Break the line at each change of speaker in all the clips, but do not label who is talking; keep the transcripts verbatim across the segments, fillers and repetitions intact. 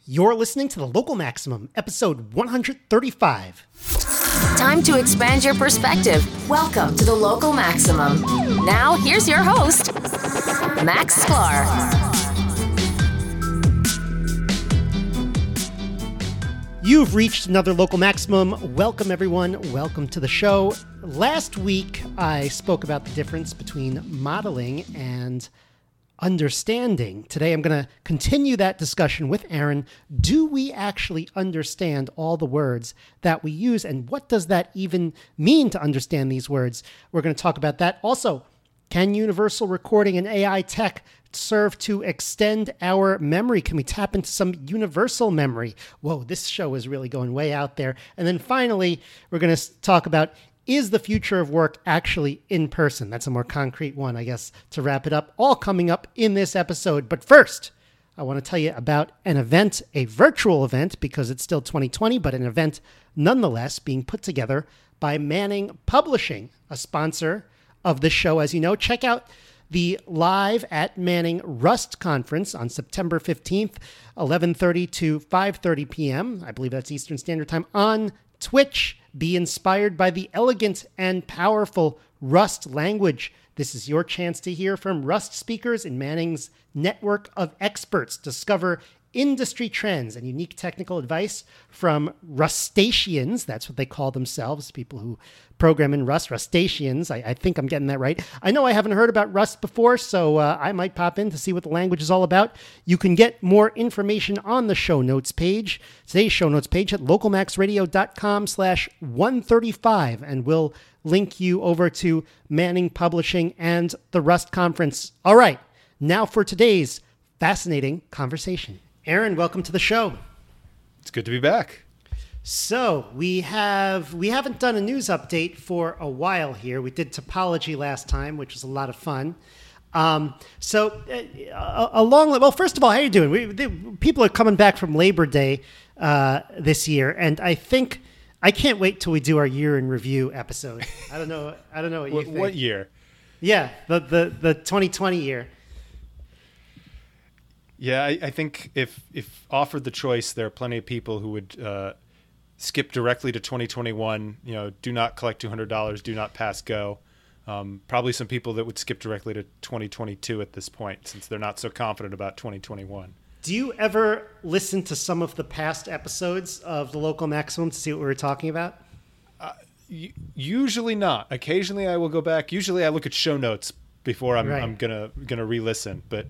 You're listening to The Local Maximum, episode one thirty-five.
Time to expand your perspective. Welcome to The Local Maximum. Now, here's your host, Max Sklar.
You've reached another Local Maximum. Welcome, everyone. Welcome to the show. Last week, I spoke about the difference between modeling and understanding. Today, I'm going to continue that discussion with Aaron. Do we actually understand all the words that we use, and what does that even mean to understand these words? We're going to talk about that. Also, can universal recording and A I tech serve to extend our memory? Can we tap into some universal memory? Whoa, this show is really going way out there. And then finally, we're going to talk about, is the future of work actually in person? That's a more concrete one, I guess, to wrap it up. All coming up in this episode. But first, I want to tell you about an event, a virtual event, because it's still twenty twenty, but an event nonetheless being put together by Manning Publishing, a sponsor of this show. As you know, check out the Live at Manning Rust Conference on September fifteenth, eleven thirty to five thirty p.m. I believe that's Eastern Standard Time on Twitch. Be inspired by the elegant and powerful Rust language. This is your chance to hear from Rust speakers in Manning's network of experts. Discover industry trends and unique technical advice from Rustaceans. That's what they call themselves, people who program in Rust. Rustaceans. I, I think I'm getting that right. I know I haven't heard about Rust before, so uh, I might pop in to see what the language is all about. You can get more information on the show notes page, today's show notes page at localmaxradio.com slash 135, and we'll link you over to Manning Publishing and the Rust Conference. All right, now for today's fascinating conversation. Aaron, welcome to the show.
It's good to be back.
So we have we haven't done a news update for a while here. We did topology last time, which was a lot of fun. Um, so uh, along well, first of all, how are you doing? We, the, people are coming back from Labor Day uh, this year, and I think I can't wait till we do our year in review episode. I don't know. I don't know what you
what,
think.
What year?
Yeah, the the the twenty twenty year.
Yeah, I, I think if if offered the choice, there are plenty of people who would uh, skip directly to twenty twenty-one. You know, do not collect two hundred dollars, do not pass go. Um, probably some people that would skip directly to twenty twenty-two at this point, since they're not so confident about twenty twenty-one.
Do you ever listen to some of the past episodes of the Local Maximum to see what we were talking about?
Uh, y- usually not. Occasionally, I will go back. Usually, I look at show notes before I'm
Right.
I'm gonna gonna re-listen, but.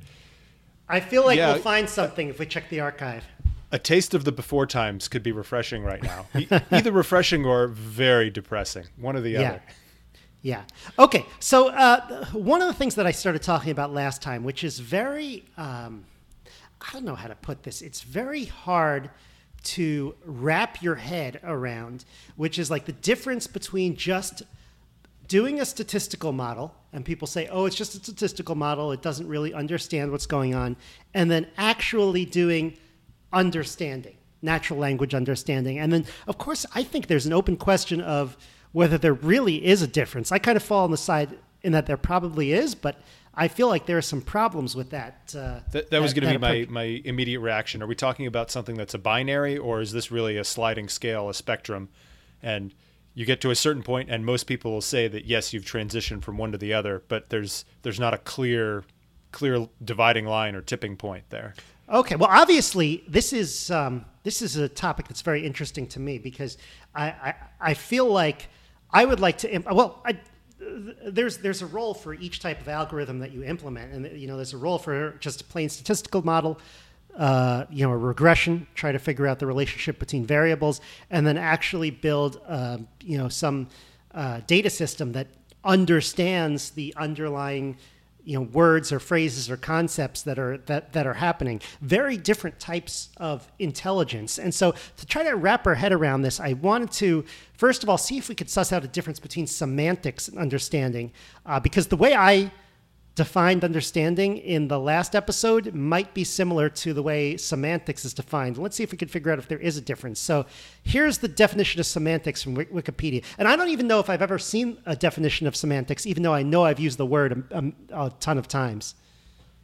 I feel like
Yeah.
we'll find something if we check the archive.
A taste of the before times could be refreshing right now. E- Either refreshing or very depressing. One or the
Yeah.
other.
Yeah. Okay. So uh, one of the things that I started talking about last time, which is very, um, I don't know how to put this. It's very hard to wrap your head around, which is like the difference between just doing a statistical model, and people say, oh, it's just a statistical model, it doesn't really understand what's going on, and then actually doing understanding, natural language understanding. And then, of course, I think there's an open question of whether there really is a difference. I kind of fall on the side in that there probably is, but I feel like there are some problems with that. Uh,
That, that was going to be my,
approach.
my immediate reaction. Are we talking about something that's a binary, or is this really a sliding scale, a spectrum? And you get to a certain point, and most people will say that, yes, you've transitioned from one to the other, but there's there's not a clear clear dividing line or tipping point there.
Okay, well, obviously, this is um, this is a topic that's very interesting to me because I, I, I feel like I would like to, imp- well, I, there's there's a role for each type of algorithm that you implement, and you know, there's a role for just a plain statistical model, uh, you know, a regression, try to figure out the relationship between variables, and then actually build, uh, you know, some uh, data system that understands the underlying, you know, words or phrases or concepts that are that that are happening. Very different types of intelligence. And so to try to wrap our head around this, I wanted to, first of all, see if we could suss out a difference between semantics and understanding, uh, because the way I defined understanding in the last episode might be similar to the way semantics is defined. Let's see if we can figure out if there is a difference. So here's the definition of semantics from Wikipedia. And I don't even know if I've ever seen a definition of semantics, even though I know I've used the word a, a, a ton of times.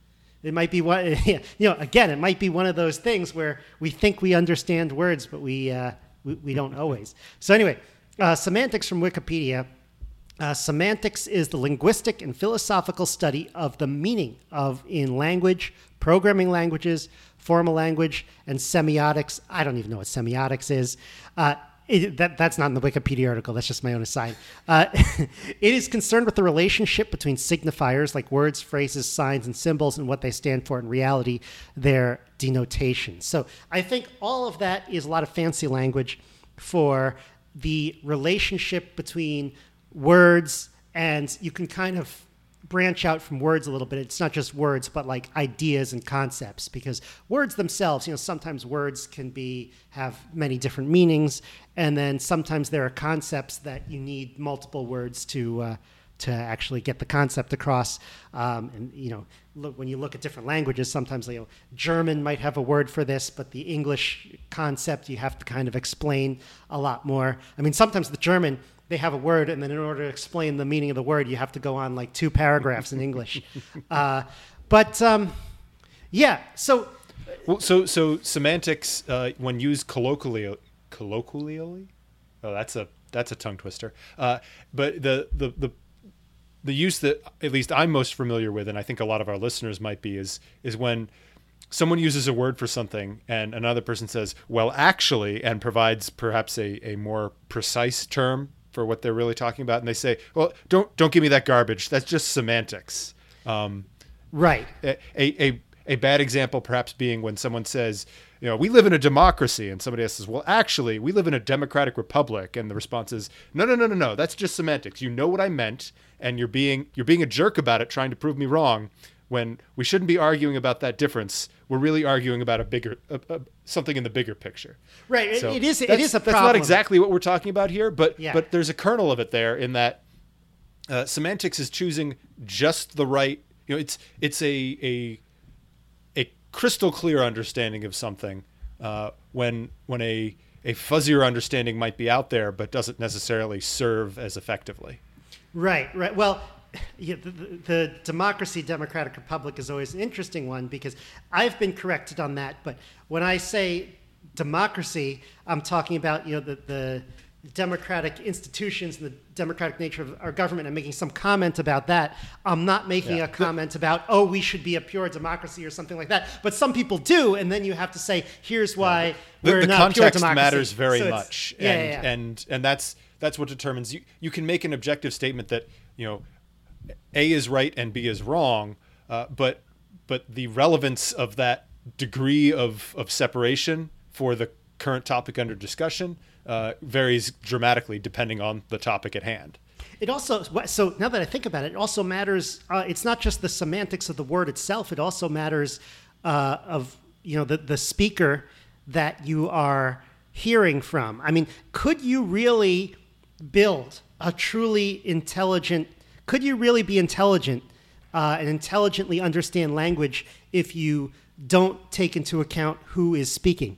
it might be one, you know, again, it might be one of those things where we think we understand words, but we uh, we, we don't always. So anyway, uh, semantics from Wikipedia. Uh, semantics is the linguistic and philosophical study of the meaning of in language, programming languages, formal language, and semiotics. I don't even know what semiotics is. Uh, It, that, that's not in the Wikipedia article. That's just my own aside. Uh, it is concerned with the relationship between signifiers like words, phrases, signs, and symbols and what they stand for in reality, their denotation. So I think all of that is a lot of fancy language for the relationship between words, and you can kind of branch out from words a little bit. It's not just words, but like ideas and concepts, because words themselves, you know, sometimes words can be have many different meanings, and then sometimes there are concepts that you need multiple words to uh, to actually get the concept across. Um, and you know, look, when you look at different languages, sometimes you know, German might have a word for this, but the English concept you have to kind of explain a lot more. I mean, sometimes the German, they have a word, and then in order to explain the meaning of the word, you have to go on like two paragraphs in English. Uh, but um, yeah, so
well, so so semantics uh, when used colloquially, colloquially, oh, that's a that's a tongue twister. Uh, but the the the the use that at least I'm most familiar with, and I think a lot of our listeners might be, is is when someone uses a word for something and another person says, "Well, actually," and provides perhaps a a more precise term for what they're really talking about, and they say, "Well, don't don't give me that garbage. That's just semantics." Um,
right.
A, a a bad example perhaps being when someone says, "You know, we live in a democracy," and somebody else says, "Well, actually, we live in a democratic republic," and the response is, "No, no, no, no, no. That's just semantics. You know what I meant, and you're being you're being a jerk about it, trying to prove me wrong." When we shouldn't be arguing about that difference, we're really arguing about a bigger, a, a, something in the bigger picture.
Right.
So
it is. It is a problem.
That's not exactly what we're talking about here, but
yeah.
but there's a kernel of it there in that uh, semantics is choosing just the right. You know, it's it's a a a crystal clear understanding of something uh, when when a a fuzzier understanding might be out there, but doesn't necessarily serve as effectively.
Right. Right. Well. Yeah, the, the, the democracy, democratic republic is always an interesting one because I've been corrected on that. But when I say democracy, I'm talking about, you know, the, the democratic institutions and the democratic nature of our government. I'm making some comment about that. I'm not making yeah. a comment about, oh, we should be a pure democracy or something like that. But some people do, and then you have to say, here's why yeah. we're
the, the
not a pure democracy.
The context matters very
so
much,
yeah,
and
yeah, yeah.
and and that's that's what determines you. You can make an objective statement that, you know, A is right and B is wrong, uh, but but the relevance of that degree of, of separation for the current topic under discussion uh, varies dramatically depending on the topic at hand.
It also, so now that I think about it, it also matters, uh, it's not just the semantics of the word itself, it also matters uh, of, you know, the, the speaker that you are hearing from. I mean, could you really build a truly intelligent Could you really be intelligent uh, and intelligently understand language if you don't take into account who is speaking?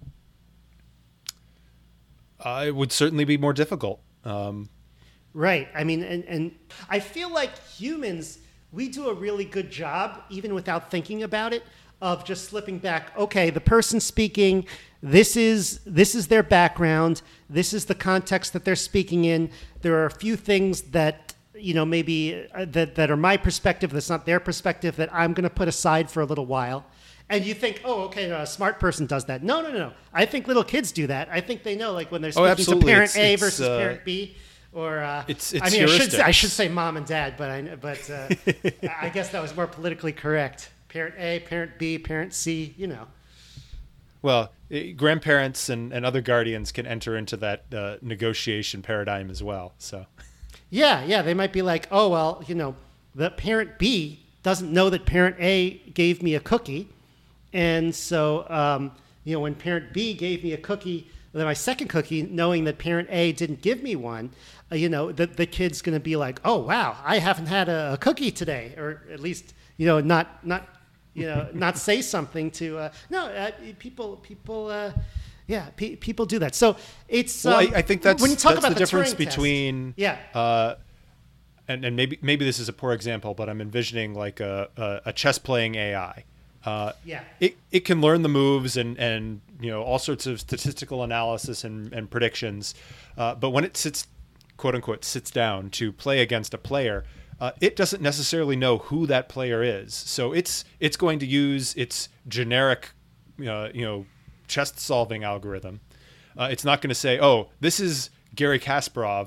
Uh, it would certainly be more difficult. Um,
right. I mean, and, and I feel like humans, we do a really good job, even without thinking about it, of just slipping back. Okay, the person speaking, this is this is their background. This is the context that they're speaking in. There are a few things that you know, maybe uh, that, that are my perspective, that's not their perspective, that I'm going to put aside for a little while. And you think, oh, okay, a smart person does that. No, no, no, no. I think little kids do that. I think they know, like when they're speaking
oh,
to parent
it's,
A
it's,
versus
uh,
parent B. Or, uh,
it's, it's
I mean, I should, say, I
heuristics.
should say mom and dad, but I, but uh, I guess that was more politically correct. Parent A, parent B, parent C, you know.
Well, eh, grandparents and, and other guardians can enter into that uh, negotiation paradigm as well, so...
Yeah, yeah, they might be like, oh, well, you know, the parent B doesn't know that parent A gave me a cookie. And so, um, you know, when parent B gave me a cookie, then my second cookie, knowing that parent A didn't give me one, uh, you know, the, the kid's going to be like, oh, wow, I haven't had a, a cookie today. Or at least, you know, not, not you know, not say something to, uh, no, uh, people, people, uh, Yeah, pe- people do that. So it's.
Well,
um,
I, I think that's,
when you talk
that's
about
the,
the
difference
Turing test,
between.
Yeah.
Uh, and, and maybe maybe this is a poor example, but I'm envisioning like a, a, a chess playing A I. Uh,
yeah.
It it can learn the moves and, and you know all sorts of statistical analysis and, and predictions, uh, but when it sits, quote unquote, sits down to play against a player, uh, it doesn't necessarily know who that player is. So it's it's going to use its generic, uh, you know, chess solving algorithm. Uh, it's not going to say, oh, this is Garry Kasparov.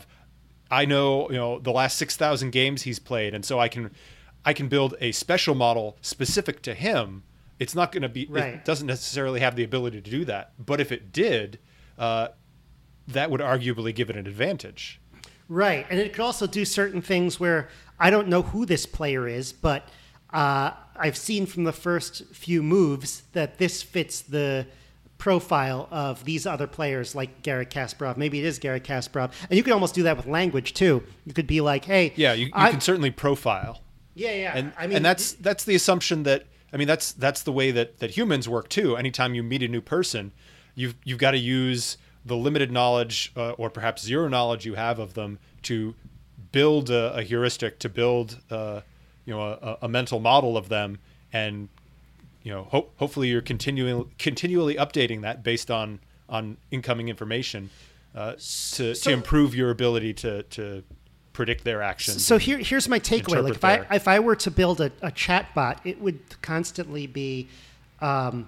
I know, you know, the last six thousand games he's played, and so I can, I can build a special model specific to him. It's not going to be,
right.
It doesn't necessarily have the ability to do that. But if it did, uh, that would arguably give it an advantage.
Right, and it could also do certain things where I don't know who this player is, but uh, I've seen from the first few moves that this fits the profile of these other players like Garry Kasparov. Maybe it is Garry Kasparov. And you could almost do that with language too. You could be like, hey.
Yeah, you, you can certainly profile.
Yeah, yeah.
And,
I mean,
and that's that's the assumption that, I mean, that's that's the way that, that humans work too. Anytime you meet a new person, you've, you've got to use the limited knowledge uh, or perhaps zero knowledge you have of them to build a, a heuristic, to build uh, you know a, a mental model of them, and you know, ho- hopefully you're continuing continually updating that based on on incoming information uh, to
so,
to improve your ability to to predict their actions.
So here here's my takeaway. Like if
their...
I if I were to build a, a chat bot, it would constantly be um,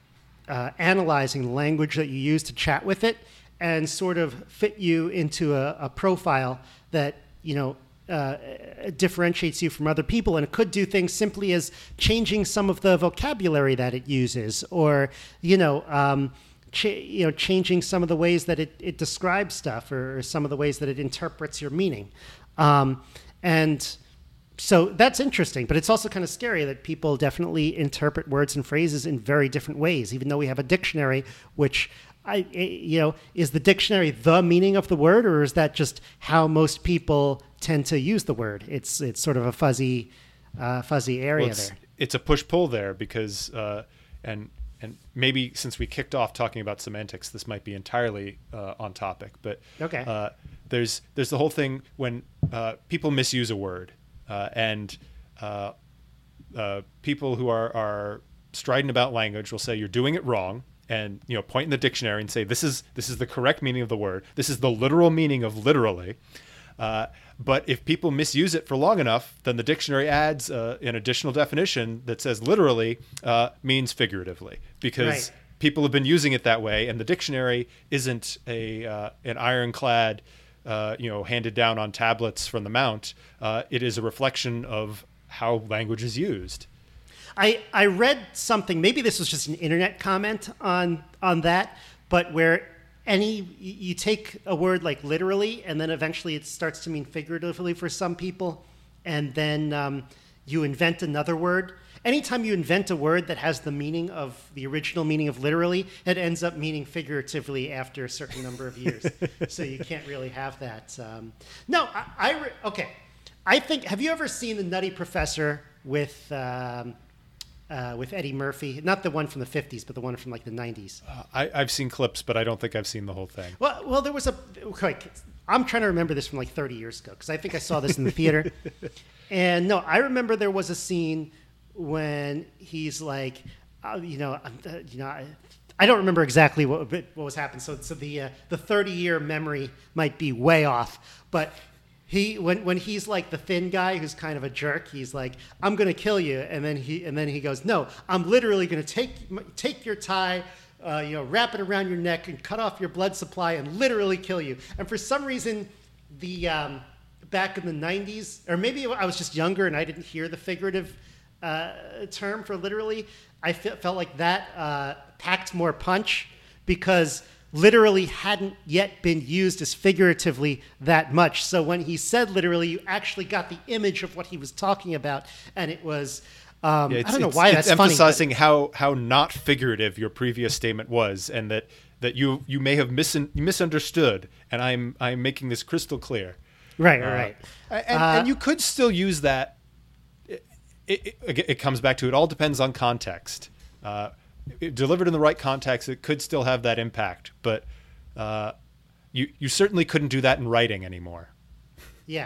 uh, analyzing the language that you use to chat with it, and sort of fit you into a, a profile that you know. Uh, differentiates you from other people, and it could do things simply as changing some of the vocabulary that it uses, or you know, um, ch- you know, changing some of the ways that it, it describes stuff, or, or some of the ways that it interprets your meaning. Um, and so that's interesting, but it's also kind of scary that people definitely interpret words and phrases in very different ways, even though we have a dictionary, which I, you know, is the dictionary the meaning of the word, or is that just how most people tend to use the word? It's it's sort of a fuzzy, uh, fuzzy area
well, it's,
there.
It's a push pull there because, uh, and and maybe since we kicked off talking about semantics, this might be entirely uh, on topic. But
okay,
uh, there's there's the whole thing when uh, people misuse a word, uh, and uh, uh, people who are are strident about language will say you're doing it wrong. And you know, point in the dictionary and say this is this is the correct meaning of the word. This is the literal meaning of literally. Uh, but if people misuse it for long enough, then the dictionary adds uh, an additional definition that says literally uh, means figuratively, because
right.
people have been using it that way, and the dictionary isn't a uh, an ironclad, uh, you know, handed down on tablets from the mount. Uh, it is a reflection of how language is used.
I, I read something, maybe this was just an internet comment on on that, but where any you take a word like literally, and then eventually it starts to mean figuratively for some people, and then um, you invent another word. Anytime you invent a word that has the meaning of the original meaning of literally, it ends up meaning figuratively after a certain number of years. So you can't really have that. Um, no, I, I re- okay. I think, have you ever seen The Nutty Professor with... Um, Uh, with Eddie Murphy, not the one from the fifties, but the one from like the nineties.
Uh, I, I've seen clips, but I don't think I've seen the whole thing.
Well, well, there was a. Okay, I'm trying to remember this from like thirty years ago because I think I saw this in the theater. And no, I remember there was a scene when he's like, uh, you know, uh, you know, I, I don't remember exactly what what was happening. So, so the uh, the thirty year memory might be way off, but. He when when he's like the thin guy who's kind of a jerk, he's like, "I'm gonna kill you," and then he and then he goes, "No, I'm literally gonna take take your tie, uh, you know, wrap it around your neck and cut off your blood supply and literally kill you." And for some reason, the um, back in the nineties, or maybe I was just younger and I didn't hear the figurative uh, term for literally. I fe- felt like that uh, packed more punch because. Literally hadn't yet been used as figuratively that much. So when he said literally, you actually got the image of what he was talking about, and it was. Um,
yeah,
I don't know
it's,
why
it's
that's
emphasizing
funny,
how how not figurative your previous statement was, and that, that you you may have mis- misunderstood, and I'm I'm making this crystal clear.
Right,
uh,
right.
And,
uh,
and you could still use that. It, it, it comes back to it all depends on context. Uh, It, delivered in the right context, it could still have that impact, but uh, you you certainly couldn't do that in writing anymore.
Yeah.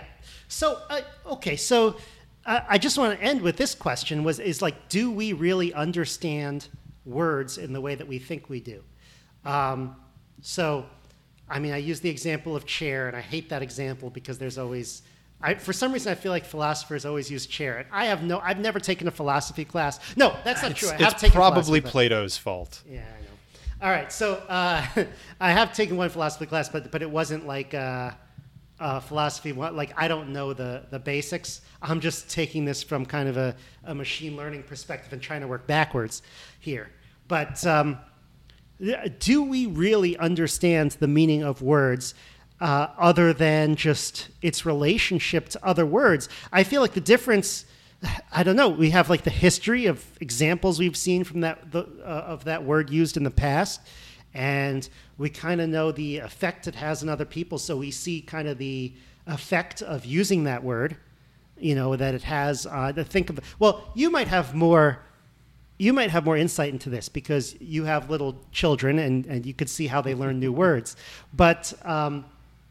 So, uh, okay, so uh, I just want to end with this question: was is like, do we really understand words in the way that we think we do? Um, so, I mean, I use the example of chair, and I hate that example because there's always, I, for some reason, I feel like philosophers always use chair. And I have no, I've never taken a philosophy class. No, that's not
it's,
true. I have
it's
taken
probably
philosophy,
Plato's fault.
Yeah, I know. All right, so uh, I have taken one philosophy class, but but it wasn't like uh, uh, philosophy. Like I don't know the the basics. I'm just taking this from kind of a, a machine learning perspective and trying to work backwards here. But um, do we really understand the meaning of words uh, other than just its relationship to other words? I feel like the difference. I don't know. We have like the history of examples we've seen from that the, uh, of that word used in the past, and we kind of know the effect it has on other people. So we see kind of the effect of using that word, you know, that it has. Uh, to think of well, you might have more. You might have more insight into this because you have little children, and and you could see how they learn new words. But um,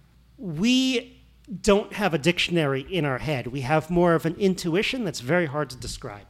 we don't have a dictionary in our head. We have more of an intuition that's very hard to describe.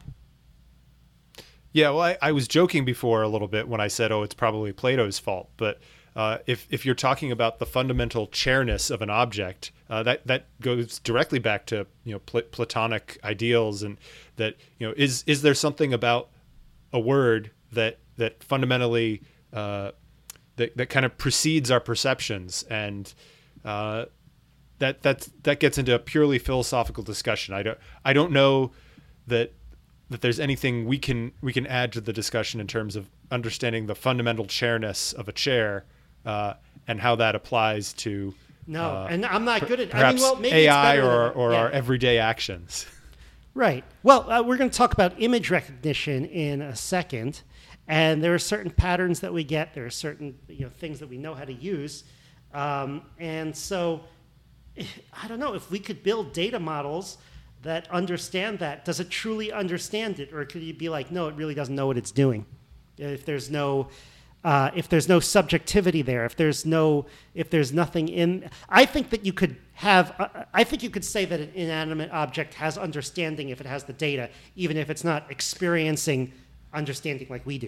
Yeah, well, I, I was joking before a little bit when I said, oh, it's probably Plato's fault. But uh, if if you're talking about the fundamental chairness of an object, uh, that that goes directly back to you know Pl- Platonic ideals, and that you know is is there something about a word that that fundamentally uh, that that kind of precedes our perceptions, and uh, that that that gets into a purely philosophical discussion. I don't I don't know that that there's anything we can we can add to the discussion in terms of understanding the fundamental chairness of a chair uh, and how that applies to
no.
Uh,
and I'm not good at.
perhaps
I mean, well, maybe
A
it's
I
better
or
than,
or
yeah.
our everyday actions.
Right. Well, uh, we're going to talk about image recognition in a second, and there are certain patterns that we get. There are certain you know things that we know how to use, um, and so I don't know if we could build data models that understand that. Does it truly understand it, or could you be like, no, it really doesn't know what it's doing? If there's no uh, if there's no subjectivity there, if there's no if there's nothing in, I think that you could have. Uh, I think you could say that an inanimate object has understanding if it has the data, even if it's not experiencing understanding like we do.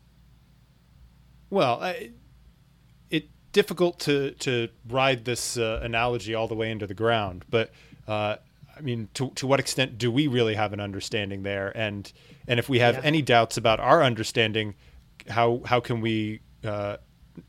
Well, I, it's difficult to to ride this uh, analogy all the way into the ground, but uh, I mean, to to what extent do we really have an understanding there? And and if we have
Yeah.
any doubts about our understanding, how how can we uh,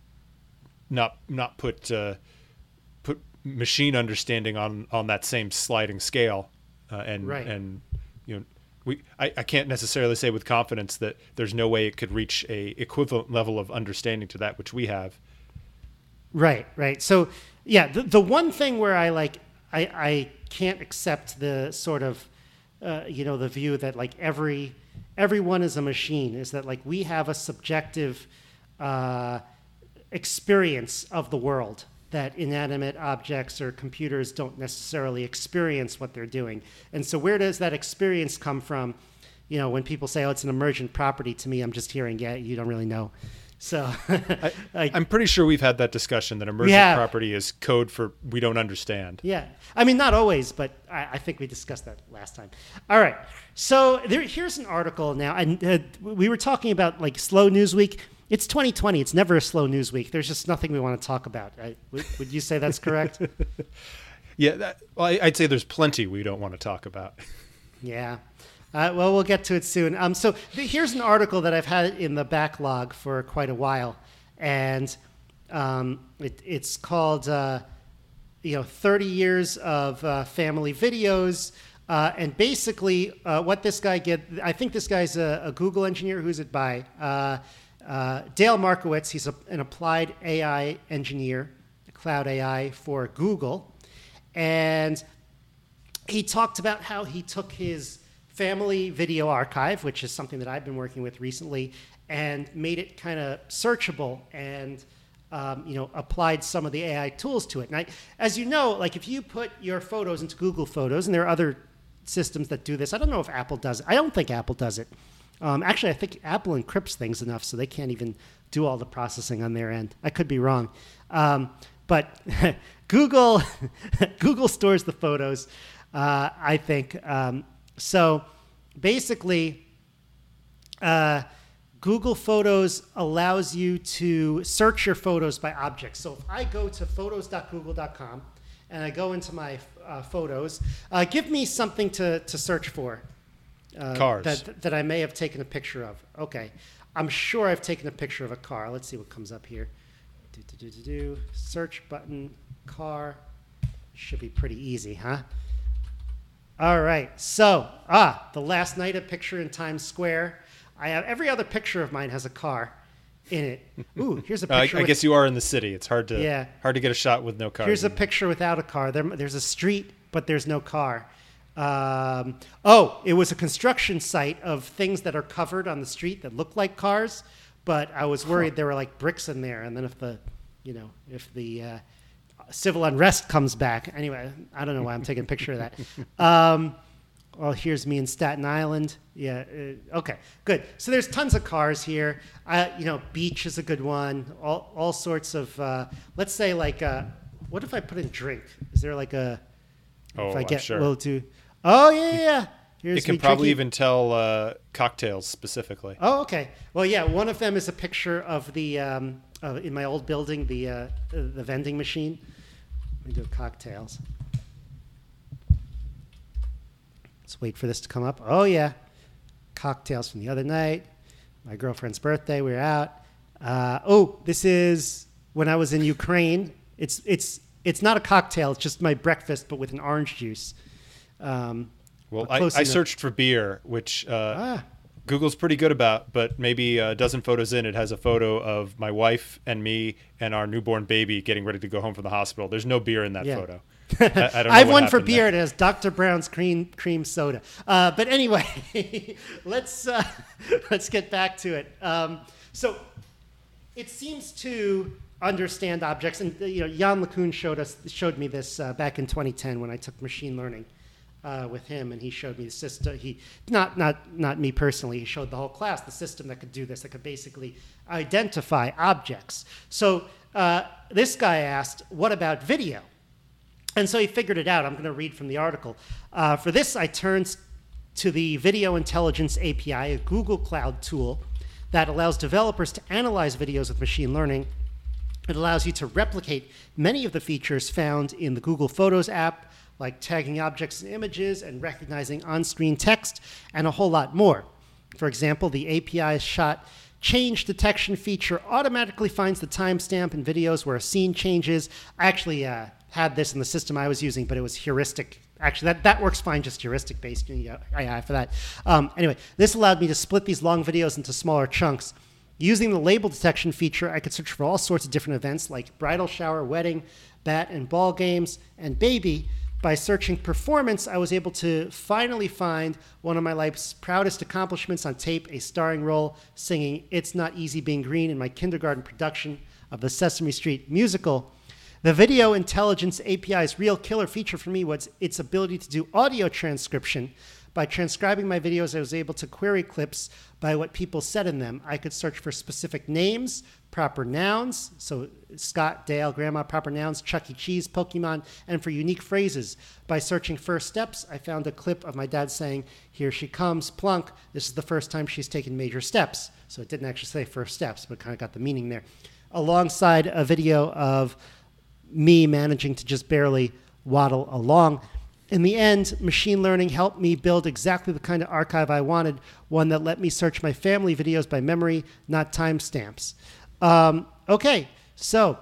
not not put uh, put machine understanding on, on that same sliding scale? Uh, and
Right.
and you know. We, I, I can't necessarily say with confidence that there's no way it could reach a equivalent level of understanding to that which we have.
Right, right. So, yeah, the, the one thing where I like, I, I can't accept the sort of, uh, you know, the view that like every, everyone is a machine is that like we have a subjective uh, experience of the world that inanimate objects or computers don't necessarily experience what they're doing. And so where does that experience come from? You know, when people say, oh, it's an emergent property, to me, I'm just hearing, yeah, you don't really know. So
I,
like,
I'm pretty sure we've had that discussion that emergent
Yeah.
property is code for we don't understand.
yeah, I mean, not always, but I, I think we discussed that last time. All right, so there, here's an article now, and uh, we were talking about like slow news week. It's twenty twenty. It's never a slow news week. There's just nothing we want to talk about. Right? Would, would you say that's correct?
Yeah, that, well, I, I'd say there's plenty we don't want to talk about.
Yeah. Uh, well, we'll get to it soon. Um, so th- here's an article that I've had in the backlog for quite a while, and um, it, it's called, uh, you know, thirty years of uh, family videos. Uh, and basically, uh, what this guy get, I think this guy's a, a Google engineer. Who's it by? Uh, uh, Dale Markowitz. He's a, an applied A I engineer, cloud A I for Google, and he talked about how he took his family video archive, which is something that I've been working with recently, and made it kind of searchable and um, you know, applied some of the A I tools to it. And I, as you know, like if you put your photos into Google Photos, and there are other systems that do this. I don't know if Apple does it. I don't think Apple does it. Um, actually, I think Apple encrypts things enough so they can't even do all the processing on their end. I could be wrong. Um, but Google Google stores the photos. uh, I think. Um, so basically, uh, Google Photos allows you to search your photos by objects. So if I go to photos dot google dot com and I go into my uh, photos, uh, give me something to, to search for. Uh,
Cars.
That, that I may have taken a picture of. Okay. I'm sure I've taken a picture of a car. Let's see what comes up here. Do, do, do, do, do. Search button, car. Should be pretty easy, huh? All right. So, ah, the last night a picture in Times Square. I have every other picture of mine has a car in it. Ooh, here's a
Uh, I,
picture.
I
with,
guess you are in the city. It's hard to
Yeah.
hard to get a shot with no cars.
Here's a picture without a car. There, there's a street, but there's no car. Um, oh, it was a construction site of things that are covered on the street that look like cars, but I was worried there were like bricks in there, and then if the, you know, if the uh, civil unrest comes back, anyway, I don't know why I'm taking a picture of that. Um, well, here's me in Staten Island. Yeah, uh, okay, good. So there's tons of cars here. Uh, you know, beach is a good one. All all sorts of. Uh, let's say like, uh, what if I put in drink? Is there like a?
Oh,
if I
I'm
get
sure.
a little too. Oh yeah, yeah, yeah. Here's
It can
me
probably
drinking-
even tell uh, cocktails specifically.
Oh, okay. Well, yeah. One of them is a picture of the um, uh, in my old building, the uh, the vending machine. Let me do cocktails. Let's wait for this to come up. Oh yeah, cocktails from the other night. My girlfriend's birthday. We were out. Uh, oh, this is when I was in Ukraine. It's it's it's not a cocktail. It's just my breakfast, but with an orange juice. Um,
Well,
or
I,
close
I
enough.
searched for beer, which uh,
Ah.
Google's pretty good about, but maybe a dozen photos in, it has a photo of my wife and me and our newborn baby getting ready to go home from the hospital. There's no beer in that
Yeah.
photo. I, I don't know
I have
what
one for
happened
beer.
there.
It has Doctor Brown's cream cream soda. Uh, but anyway, let's uh, let's get back to it. Um, so it seems to understand objects, and uh, you know, Jan LeCun showed us showed me this uh, back in twenty ten when I took machine learning uh, with him, and he showed me the system. He not not not me personally. He showed the whole class the system that could do this. That could basically identify objects. So uh, this guy asked, "What about video?" And so he figured it out. I'm going to read from the article. Uh, for this, I turned to the Video Intelligence A P I, a Google Cloud tool that allows developers to analyze videos with machine learning. It allows you to replicate many of the features found in the Google Photos app, like tagging objects and images and recognizing on-screen text, and a whole lot more. For example, the A P I's shot change detection feature automatically finds the timestamp in videos where a scene changes. I actually uh, had this in the system I was using, but it was heuristic. Actually, that, that works fine, just heuristic-based A I for that. Um, anyway, this allowed me to split these long videos into smaller chunks. Using the label detection feature, I could search for all sorts of different events like bridal shower, wedding, bat and ball games, and baby. By searching performance, I was able to finally find one of my life's proudest accomplishments on tape, a starring role singing It's Not Easy Being Green in my kindergarten production of the Sesame Street musical. The Video Intelligence A P I's real killer feature for me was its ability to do audio transcription. By transcribing my videos, I was able to query clips by what people said in them. I could search for specific names, proper nouns, so Scott, Dale, Grandma, proper nouns, Chuck E. Cheese, Pokemon, and for unique phrases. By searching first steps, I found a clip of my dad saying, "Here she comes, plunk. This is the first time she's taken major steps." So it didn't actually say first steps, but kind of got the meaning there. Alongside a video of me managing to just barely waddle along. In the end, machine learning helped me build exactly the kind of archive I wanted, one that let me search my family videos by memory, not timestamps. Um, okay, so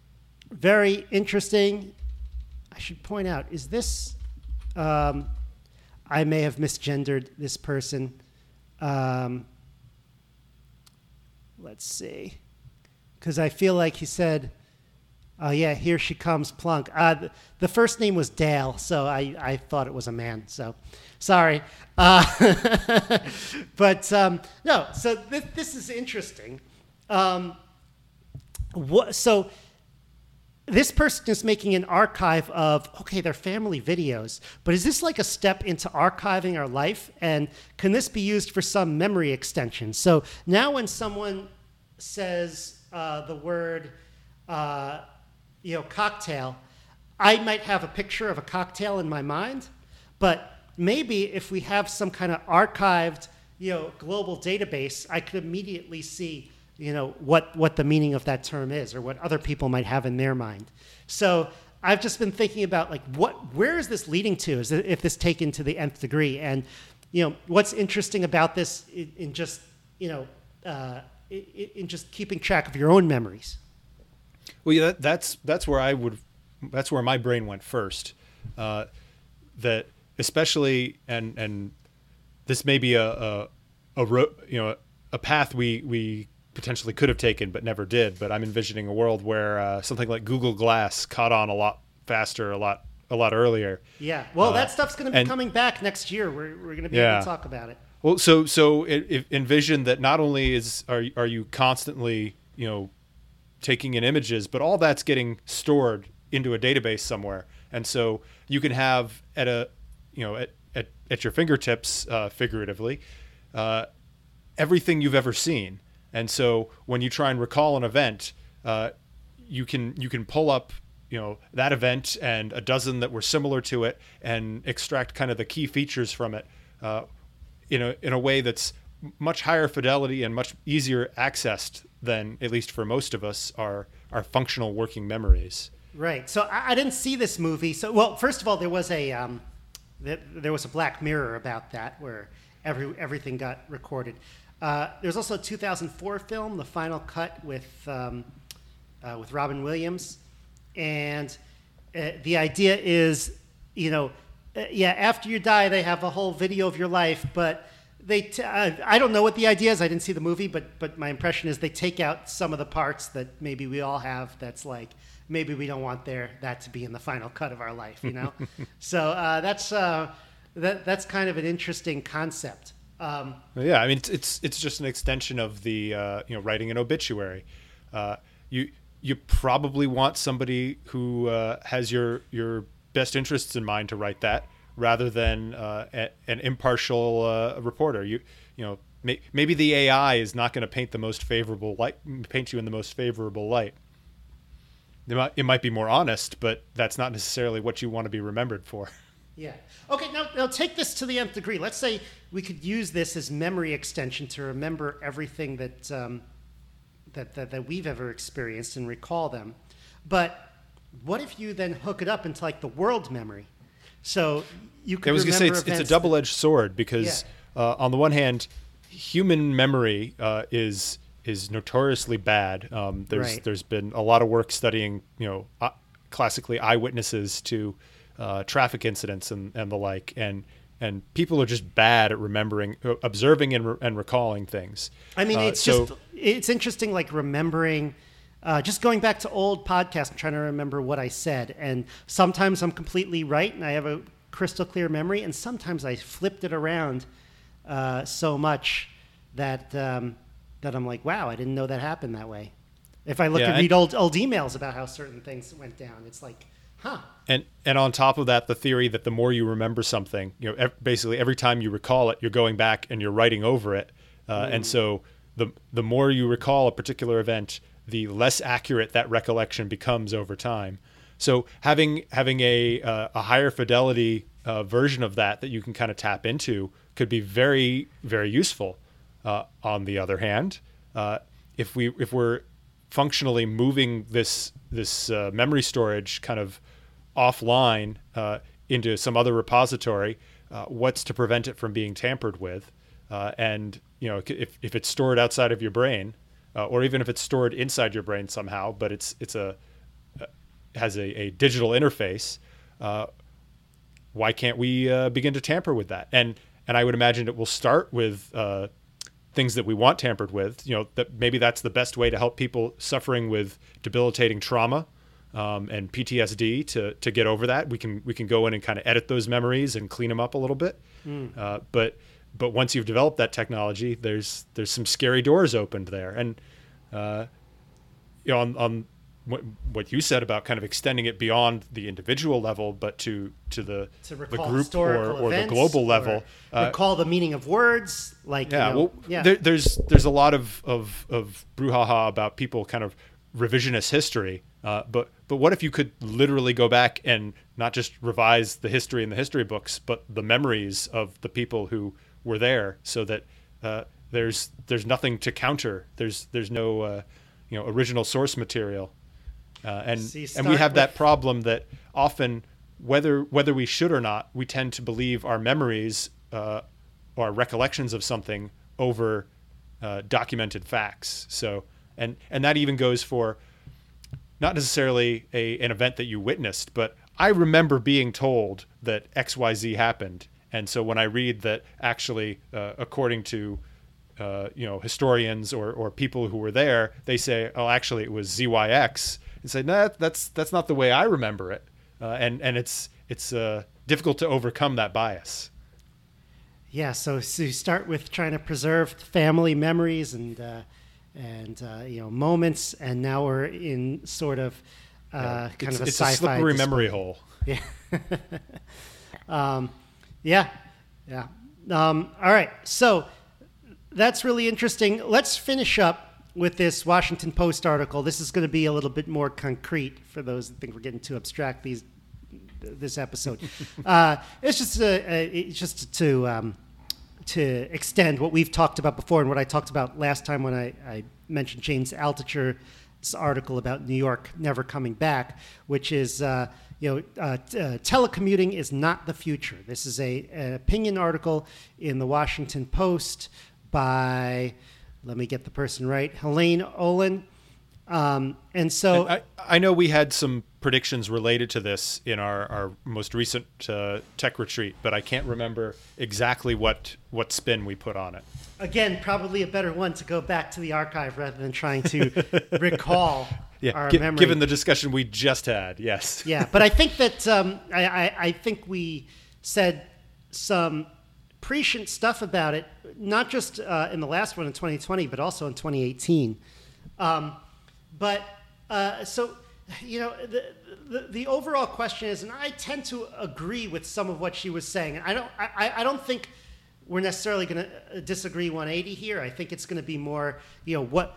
very interesting. I should point out, is this, um, I may have misgendered this person. Um, let's see, because I feel like he said, oh, yeah, here she comes, plunk. Uh, th- the first name was Dale, so I, I thought it was a man. So, sorry. Uh, but, um, no, so th- this is interesting. Um, wh- so, this person is making an archive of, okay, their family videos. But is this like a step into archiving our life? And can this be used for some memory extension? So, now when someone says uh, the word... Uh, you know, cocktail, I might have a picture of a cocktail in my mind, But maybe if we have some kind of archived, you know, global database, I could immediately see, you know, what, what the meaning of that term is or what other people might have in their mind. So I've just been thinking about like, what, where is this leading to? Is it, if this taken to the nth degree? And, you know, what's interesting about this in, in just, you know, uh, in, in just keeping track of your own memories.
Well, yeah, that, that's, that's where I would, that's where my brain went first. Uh, that especially, and, and this may be a, a, a ro- you know, a path we, we potentially could have taken, but never did. But I'm envisioning a world where uh, something like Google Glass caught on a lot faster, a lot, a lot earlier.
Yeah. Well,
uh,
that stuff's going to be
and,
coming back next year. We're, we're going to be
yeah.
able to talk about it.
Well, so, so it, it envision that not only is, are, are you constantly, you know, taking in images, but all that's getting stored into a database somewhere. And so you can have at a, you know, at, at, at your fingertips, uh, figuratively, uh, everything you've ever seen. And so when you try and recall an event, uh, you can, you can pull up, you know, that event and a dozen that were similar to it and extract kind of the key features from it, uh, in a, in a way that's much higher fidelity and much easier accessed than, at least for most of us, our, our functional working memories.
Right. So I, I didn't see this movie. So, well, first of all, there was a um, th- there was a Black Mirror about that where every everything got recorded. Uh, there's also a two thousand four film, The Final Cut, with um, uh, with Robin Williams, and uh, the idea is, you know, uh, yeah, after you die, they have a whole video of your life, but they t- uh, I don't know what the idea is. I didn't see the movie, but but my impression is they take out some of the parts that maybe we all have. That's like, maybe we don't want there that to be in the final cut of our life, you know. So uh, that's uh, that that's kind of an interesting concept. Um,
yeah, I mean it's, it's it's just an extension of the uh, you know, writing an obituary. Uh, you you probably want somebody who uh, has your your best interests in mind to write that, rather than uh, a, an impartial uh, reporter. You you know may, maybe the A I is not going to paint the most favorable light, paint you in the most favorable light. It might, it might be more honest, but that's not necessarily what you want to be remembered for.
Yeah. Okay, now, now take this to the nth degree. Let's say we could use this as memory extension to remember everything that, um, that, that, that we've ever experienced and recall them. But what if you then hook it up into like the world memory? So you could
I was going to say it's, it's a double-edged
that,
sword because
yeah.
uh, on the one hand, human memory uh, is is notoriously bad. Um, there's
right.
there's been a lot of work studying, you know, uh, classically eyewitnesses to uh, traffic incidents and, and the like, and and people are just bad at remembering, observing and, re- and recalling things.
I mean,
uh,
it's
so,
just it's interesting, like remembering. Uh, just going back to old podcasts and trying to remember what I said. And sometimes I'm completely right and I have a crystal clear memory. And sometimes I flipped it around uh, so much that um, that I'm like, wow, I didn't know that happened that way. If I look
yeah,
and read old old emails about how certain things went down, it's like, huh.
And and on top of that, the theory that the more you remember something, you know, ev- basically every time you recall it, you're going back and you're writing over it. Uh, mm. And so the the more you recall a particular event, the less accurate that recollection becomes over time. So having having a uh, a higher fidelity uh, version of that that you can kind of tap into could be very, very useful. Uh, on the other hand, uh, if we if we're functionally moving this this uh, memory storage kind of offline uh, into some other repository, uh, what's to prevent it from being tampered with? Uh, and you know, if if it's stored outside of your brain, Uh, or even if it's stored inside your brain somehow, but it's it's a uh, has a, a digital interface, uh, why can't we uh, begin to tamper with that? And and I would imagine it will start with uh, things that we want tampered with. You know, that maybe that's the best way to help people suffering with debilitating trauma um, and P T S D to to get over that. We can we can go in and kind of edit those memories and clean them up a little bit, mm. uh, but. But once you've developed that technology, there's there's some scary doors opened there, and uh, you know, on, on what, what you said about kind of extending it beyond the individual level, but to to the
to
the
recall
group or, or the global level,
uh, recall the meaning of words, like
yeah.
you know,
Well,
yeah.
There, there's there's a lot of of of brouhaha about people kind of revisionist history. Uh, but but what if you could literally go back and not just revise the history in the history books, but the memories of the people who were there, so that uh, there's there's nothing to counter. There's there's no uh, you know original source material, uh, and
So you
and we
start
have that
with-
problem that often, whether whether we should or not, we tend to believe our memories uh, or our recollections of something over uh, documented facts. So and and that even goes for not necessarily a an event that you witnessed, but I remember being told that X Y Z happened, and so when I read that actually, uh, according to uh, you know historians or or people who were there, they say, oh, actually it was Z Y X, and say, no, that's that's not the way I remember it, uh, and and it's it's uh, difficult to overcome that bias.
Yeah, so, so you start with trying to preserve family memories and uh, and uh, you know moments, and now we're in sort of uh, kind
it's,
of a
it's
sci-fi
a slippery
display.
memory hole.
Yeah, um, yeah, yeah. Um, all right, so that's really interesting. Let's finish up with this Washington Post article. This is going to be a little bit more concrete for those that think we're getting too abstract these this episode. uh, it's just a, a, it's just to um, to extend what we've talked about before and what I talked about last time when I, I mentioned James Altucher's article about New York never coming back, which is uh, you know uh, t- uh, telecommuting is not the future. This is a an opinion article in the Washington Post by, let me get the person right, Helene Olin. Um, and so
I, I know we had some predictions related to this in our, our most recent uh, tech retreat, but I can't remember exactly what, what spin we put on it.
again, probably a better one to go back to the archive rather than trying to recall
Yeah,
our
gi-
memory.
given the discussion we just had, yes.
Yeah, but I think that um, I, I, I think we said some prescient stuff about it, not just uh, in the last one in twenty twenty, but also in twenty eighteen. Um, but uh, so, you know, the, the the overall question is, and I tend to agree with some of what she was saying. And I don't, I, I don't think we're necessarily going to disagree one eighty here. I think it's going to be more, you know, what.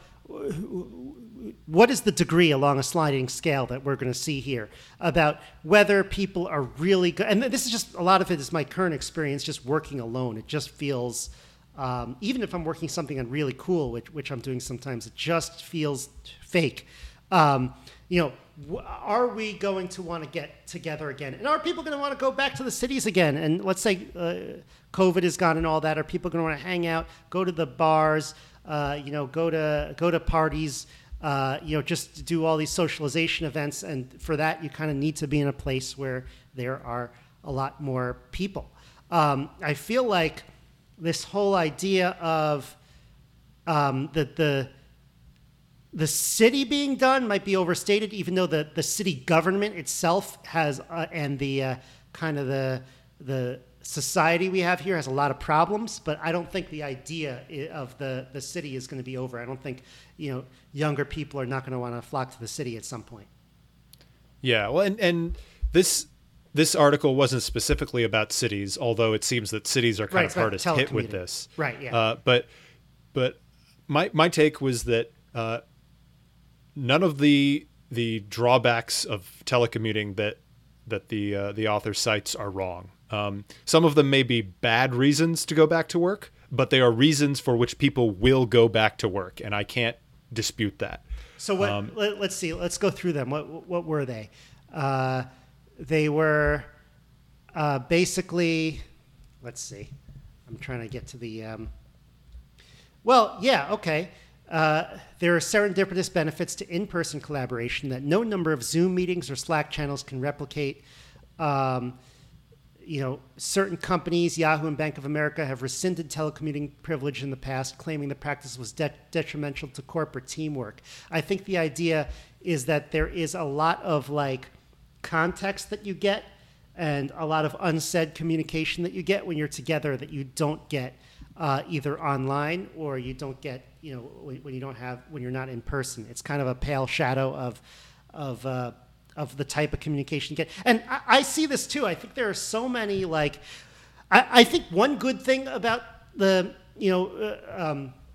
What is the degree along a sliding scale that we're going to see here about whether people are really good? And this is just, a lot of it is my current experience just working alone. It just feels, um, even if I'm working something on really cool, which, which I'm doing sometimes, it just feels fake. Um, you know, w- are we going to want to get together again? And are people going to want to go back to the cities again? And let's say uh, COVID is gone and all that. Are people going to want to hang out, go to the bars, uh, you know, go to go to parties, uh, you know, just to do all these socialization events? And for that, you kind of need to be in a place where there are a lot more people. Um, I feel like this whole idea of um, the the the city being done might be overstated, even though the, the city government itself has uh, and the uh, kind of the the society we have here has a lot of problems. But I don't think the idea i- of the, the city is going to be over. I don't think, you know, younger people are not going to want to flock to the city at some point.
Yeah, well, and, and this this article wasn't specifically about cities, although it seems that cities are kind
Right,
of
it's about
hardest hit with
telecommuting.
this.
Right, yeah.
Uh, but but my my take was that uh, none of the the drawbacks of telecommuting that that the uh, the author cites are wrong. Um, some of them may be bad reasons to go back to work, but they are reasons for which people will go back to work, and I can't dispute that.
So what?
Um,
let, let's see. Let's go through them. What what were they? Uh, they were uh, basically. Let's see. I'm trying to get to the. Um, well, yeah, okay. Uh, there are serendipitous benefits to in-person collaboration that no number of Zoom meetings or Slack channels can replicate. Um, you know, certain companies, Yahoo and Bank of America, have rescinded telecommuting privilege in the past, claiming the practice was de- detrimental to corporate teamwork. I think the idea is that there is a lot of like context that you get and a lot of unsaid communication that you get when you're together that you don't get uh, either online or you don't get, you know, when, when you don't have, when you're not in person. It's kind of a pale shadow of, of, uh, of the type of communication you get. And I, I see this too. I think there are so many, like, I, I think one good thing about the, you know, uh, um,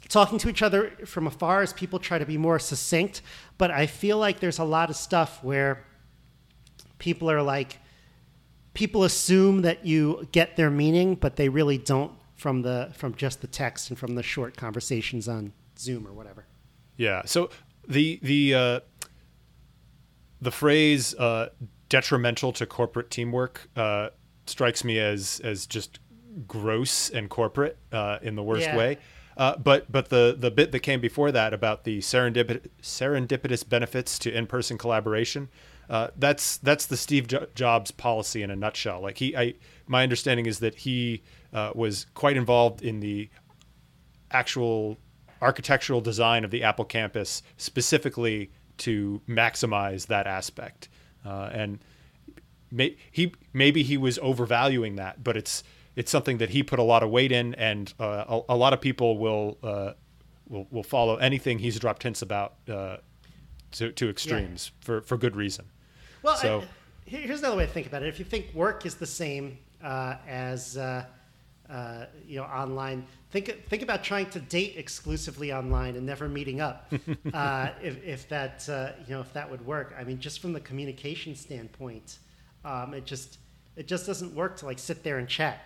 talking to each other from afar as people try to be more succinct. But I feel like there's a lot of stuff where people are like, people assume that you get their meaning, but they really don't from the from just the text and from the short conversations on Zoom or whatever.
Yeah. So the the uh, the phrase uh, detrimental to corporate teamwork uh, strikes me as as just gross and corporate uh, in the worst
Yeah.
way. Uh, but but the the bit that came before that about the serendipit- serendipitous benefits to in-person collaboration, uh, that's that's the Steve jo- Jobs policy in a nutshell. Like he, I my understanding is that he uh, was quite involved in the actual architectural design of the Apple campus specifically to maximize that aspect. Uh, and may, he maybe he was overvaluing that, but it's it's something that he put a lot of weight in, and uh, a, a lot of people will uh, will will follow anything he's dropped hints about uh, to to extremes yeah. for for good reason.
Well,
so
I, here's another way to think about it. If you think work is the same uh, as uh, uh, you know online, think think about trying to date exclusively online and never meeting up. uh, if if that uh, you know if that would work, I mean, just from the communication standpoint, um, it just it just doesn't work to like sit there and chat.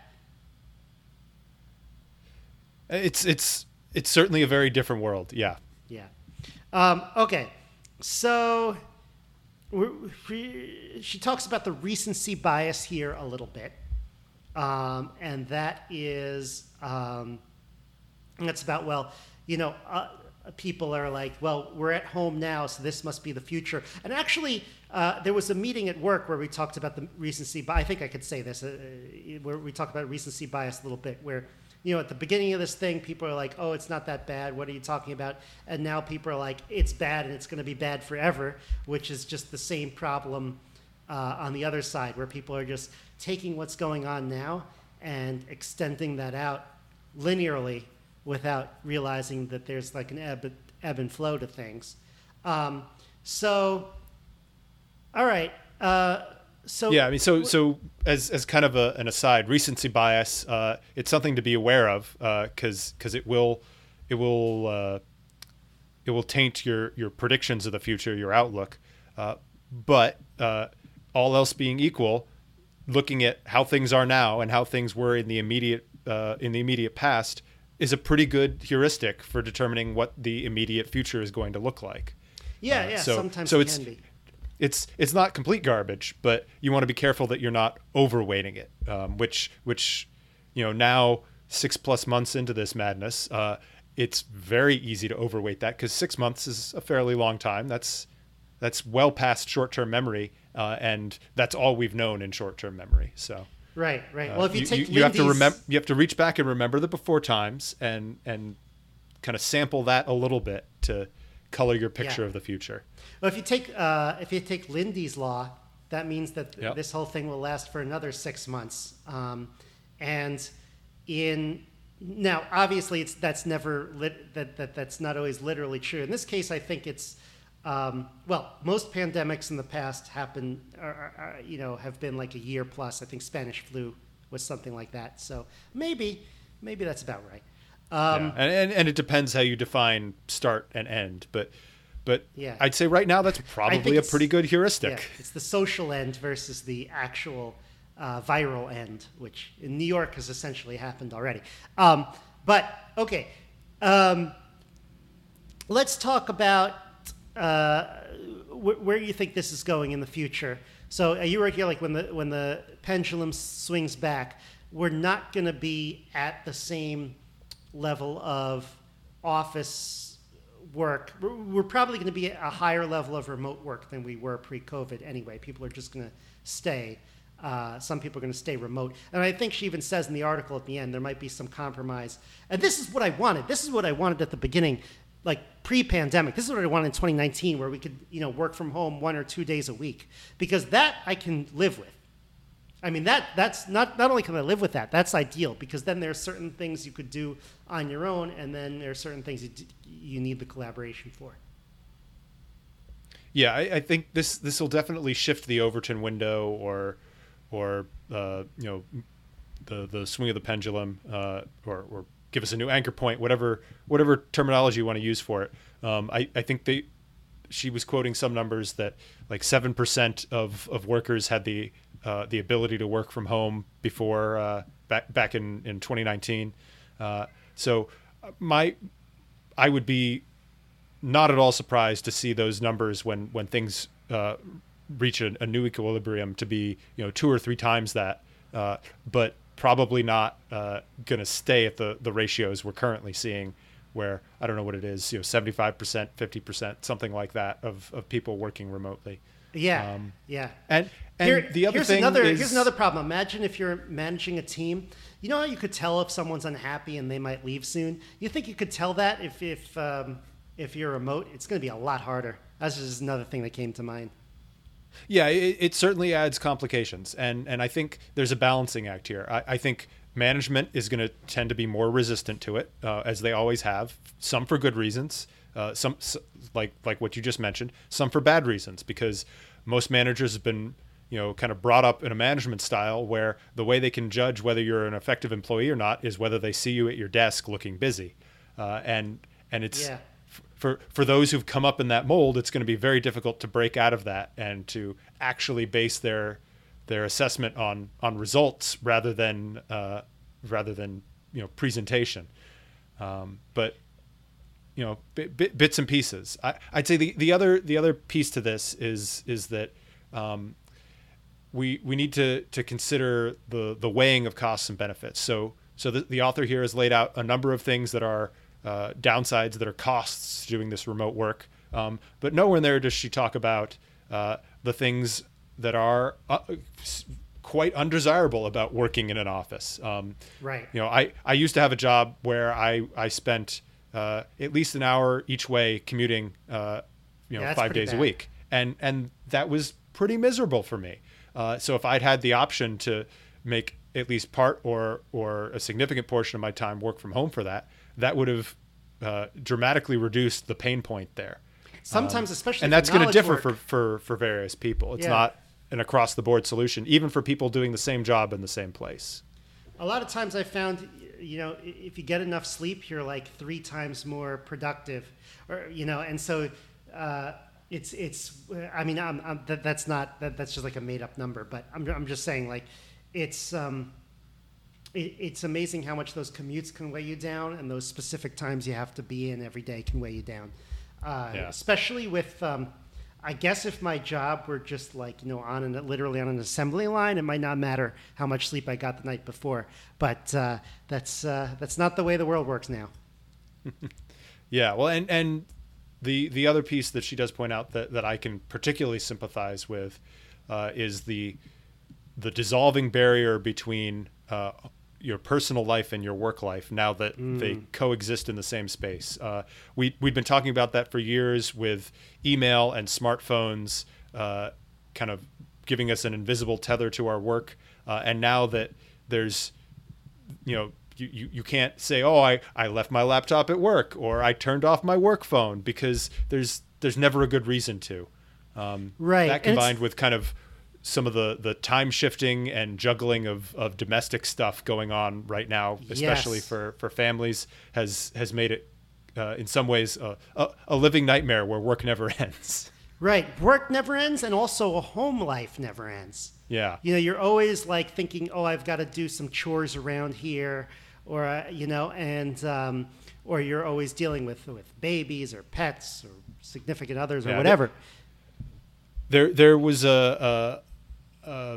It's it's it's certainly a very different world. Yeah.
Yeah. Um, okay. So we're, we, she talks about the recency bias here a little bit, um, and that is um, that's about well, you know, uh, people are like, well, we're at home now, so this must be the future. And actually, uh, there was a meeting at work where we talked about the recency bias. I think I could say this, uh, where we talked about recency bias a little bit, where. You know, at the beginning of this thing, people are like, oh, it's not that bad. What are you talking about? And now people are like, it's bad and it's going to be bad forever, which is just the same problem uh, on the other side, where people are just taking what's going on now and extending that out linearly without realizing that there's like an ebb, ebb and flow to things. Um, so, all right. Uh, So
yeah, I mean, so so as as kind of a, an aside, recency bias, uh, it's something to be aware of because uh, because it will it will uh, it will taint your your predictions of the future, your outlook. Uh, but uh, all else being equal, looking at how things are now and how things were in the immediate uh, in the immediate past is a pretty good heuristic for determining what the immediate future is going to look like.
Yeah,
uh,
yeah.
So,
sometimes
so
it
it's,
can be.
It's it's not complete garbage, but you want to be careful that you're not overweighting it. Um, which which, you know, now six plus months into this madness, uh, it's very easy to overweight that because six months is a fairly long time. That's that's well past short-term memory, uh, and that's all we've known in short-term memory. So
right, right.
uh,
Well, if you,
you
take
you, you have to
Lindy's-
remember, you have to reach back and remember the before times, and and kind of sample that a little bit to color your picture
Yeah.
of the future.
Well, if you take uh, if you take Lindy's law, that means that th-
Yep.
this whole thing will last for another six months. Um, and in now, obviously, it's that's never lit, that that that's not always literally true. In this case, I think it's um, well, most pandemics in the past happen, are, are, are, you know, have been like a year plus. I think Spanish flu was something like that. So maybe maybe that's about right. Um,
yeah. and, and and it depends how you define start and end, but but
Yeah.
I'd say right now that's probably a
it's-
pretty good heuristic.
Yeah, it's the social end versus the actual uh, viral end, which in New York has essentially happened already. Um, but okay, um, let's talk about uh, wh- where you think this is going in the future. So uh, you were here like when the when the pendulum swings back, we're not going to be at the same level of office work. We're, we're probably going to be at a higher level of remote work than we were pre-COVID anyway. People are just going to stay. Uh, some people are going to stay remote. And I think she even says in the article at the end, there might be some compromise. And this is what I wanted. This is what I wanted at the beginning, like pre-pandemic. This is what I wanted in twenty nineteen, where we could, you know, work from home one or two days a week, because that I can live with. I mean, that that's not, not only can I live with that, that's ideal, because then there are certain things you could do on your own, and then there are certain things you, d- you need the collaboration for.
Yeah, I, I think this this will definitely shift the Overton window, or or uh, you know, the the swing of the pendulum, uh, or, or give us a new anchor point, whatever whatever terminology you want to use for it. Um, I, I think they she was quoting some numbers that like seven percent of, of workers had the uh, the ability to work from home before uh, back back in, in twenty nineteen. Uh, so my I would be not at all surprised to see those numbers when when things uh, reach a, a new equilibrium to be, you know, two or three times that, uh, but probably not uh, going to stay at the the ratios we're currently seeing, where I don't know what it is, you know, seventy-five percent, fifty percent, something like that of, of people working remotely.
Yeah,
um,
yeah.
And and
Here,
the other
here's
thing
another,
is
here's another problem. Imagine if you're managing a team. You know how you could tell if someone's unhappy and they might leave soon? You think you could tell that if if um, if you're remote? It's going to be a lot harder. That's just another thing that came to mind.
Yeah, it, it certainly adds complications, and and I think there's a balancing act here. I, I think management is going to tend to be more resistant to it, uh, as they always have. Some for good reasons, uh, some like like what you just mentioned. Some for bad reasons, because most managers have been, you know, kind of brought up in a management style where the way they can judge whether you're an effective employee or not is whether they see you at your desk looking busy, uh, and and it's.
Yeah.
For for those who've come up in that mold, it's going to be very difficult to break out of that and to actually base their their assessment on on results rather than uh, rather than you know presentation. Um, but you know bit, bits and pieces. I, I'd say the, the other the other piece to this is is that um, we we need to to consider the the weighing of costs and benefits. So so the, the author here has laid out a number of things that are Uh, downsides, that are costs doing this remote work. Um, but nowhere in there does she talk about uh, the things that are uh, quite undesirable about working in an office. Um,
Right.
You know, I, I used to have a job where I, I spent uh, at least an hour each way commuting, uh, you know,
Yeah, that's
five
pretty
days
bad.
a week. And, and that was pretty miserable for me. Uh, so if I'd had the option to make at least part or, or a significant portion of my time work from home for that, that would have uh, dramatically reduced the pain point there.
Sometimes,
Um,
especially
and
for
that's going to
knowledge
differ
work.
for, for, for various people. It's
Yeah.
not an across the board solution, even for people doing the same job in the same place.
A lot of times I found, you know, if you get enough sleep, you're like three times more productive, or you know, and so uh, it's it's. I mean, I'm, I'm, that, that's not that, that's just like a made up number, but I'm I'm just saying like it's. Um, It, it's amazing how much those commutes can weigh you down, and those specific times you have to be in every day can weigh you down. Uh,
Yeah.
Especially with, um, I guess, if my job were just like you know on an literally on an assembly line, it might not matter how much sleep I got the night before. But uh, that's uh, that's not the way the world works now.
Yeah, well, and and the the other piece that she does point out that, that I can particularly sympathize with uh, is the the dissolving barrier between uh, your personal life and your work life now that mm. they coexist in the same space. Uh, we, we've been talking about that for years with email and smartphones uh, kind of giving us an invisible tether to our work. Uh, and now that there's, you know, you, you, you can't say, oh, I, I left my laptop at work or I turned off my work phone, because there's there's never a good reason to. Um,
right.
That combined with kind of some of the, the time shifting and juggling of, of domestic stuff going on right now, especially
Yes.
for, for families, has has made it uh, in some ways uh, a, a living nightmare where work never ends.
Right. Work never ends, and also a home life never ends.
Yeah.
You know, you're always like thinking, oh, I've got to do some chores around here, or, uh, you know, and, um, or you're always dealing with, with babies or pets or significant others or
Yeah,
whatever.
There there was a, a, a,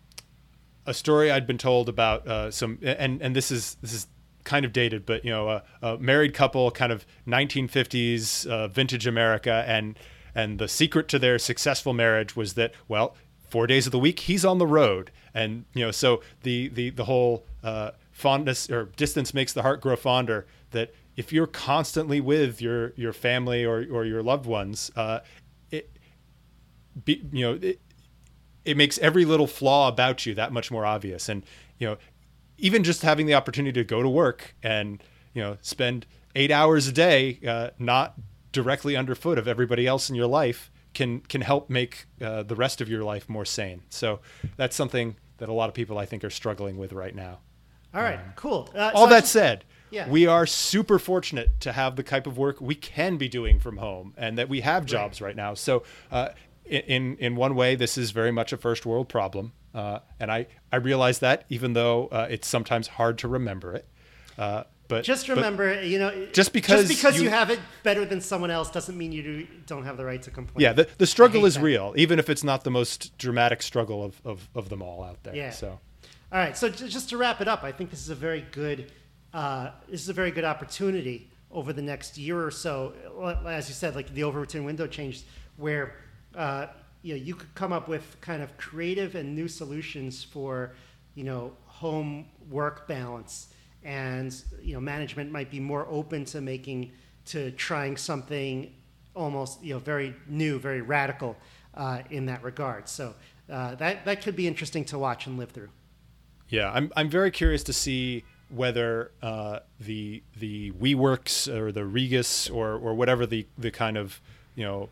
a story I'd been told about uh, some, and, and this is, this is kind of dated, but, you know, a, a married couple, kind of nineteen fifties uh, vintage America, and, and the secret to their successful marriage was that, well, four days of the week, he's on the road. And, you know, so the, the, the whole uh, fondness or distance makes the heart grow fonder, that if you're constantly with your, your family or, or your loved ones, uh, it, be, you know, it, it makes every little flaw about you that much more obvious. And, you know, even just having the opportunity to go to work and, you know, spend eight hours a day, uh, not directly underfoot of everybody else in your life, can can help make uh, the rest of your life more sane. So that's something that a lot of people, I think, are struggling with right now.
All right, cool. Uh,
All
so I
that
just-
said,
Yeah.
We are super fortunate to have the type of work we can be doing from home, and that we have jobs right, right now. So uh, in in one way, this is very much a first world problem. Uh, and I, I realize that, even though uh, it's sometimes hard to remember it. Uh, but
Just remember,
but
you know,
just because,
just because you,
you
have it better than someone else doesn't mean you do, don't have the right to complain.
Yeah, the, the struggle is
that.
real, even if it's not the most dramatic struggle of, of, of them all out there.
Yeah.
So.
All right. So j- just to wrap it up, I think this is a very good uh, this is a very good opportunity over the next year or so. As you said, like the Overton window change, where uh, you know you could come up with kind of creative and new solutions for you know home work balance, and you know management might be more open to making to trying something almost you know very new, very radical uh, in that regard. So uh, that that could be interesting to watch and live through.
Yeah, I'm I'm very curious to see whether uh, the the WeWorks or the Regus or or whatever the the kind of you know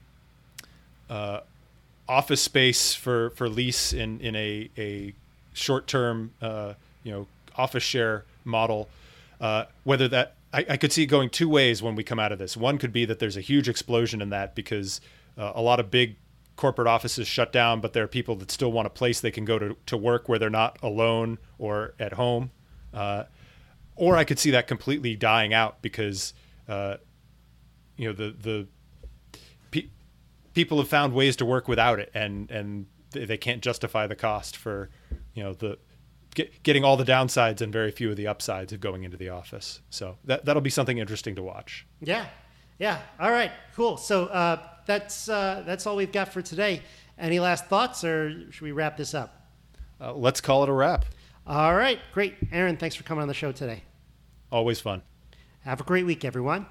uh, office space for, for lease in in a a short term uh, you know office share model, uh, whether that I, I could see it going two ways when we come out of this. One could be that there's a huge explosion in that because uh, a lot of big corporate offices shut down, but there are people that still want a place they can go to, to work where they're not alone or at home. Uh, or I could see that completely dying out because, uh, you know, the, the pe- people have found ways to work without it, and, and they can't justify the cost for, you know, the get, getting all the downsides and very few of the upsides of going into the office. So that, that'll be something interesting to watch.
Yeah. Yeah. All right, cool. So, uh, That's uh, that's all we've got for today. Any last thoughts, or should we wrap this up?
Uh, let's call it a wrap.
All right, great. Aaron, thanks for coming on the show today.
Always fun.
Have a great week, everyone.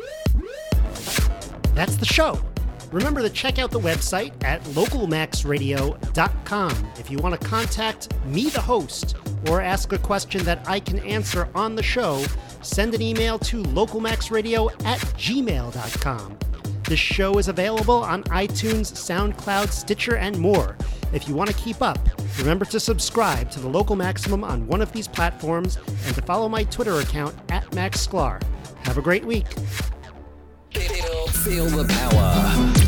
That's the show. Remember to check out the website at local max radio dot com if you want to contact me, the host, or ask a question that I can answer on the show. Send an email to local max radio at gmail dot com. The show is available on iTunes, SoundCloud, Stitcher, and more. If you want to keep up, remember to subscribe to the Local Maximum on one of these platforms and to follow my Twitter account at Max Sklar. Have a great week.
Feel, feel the power.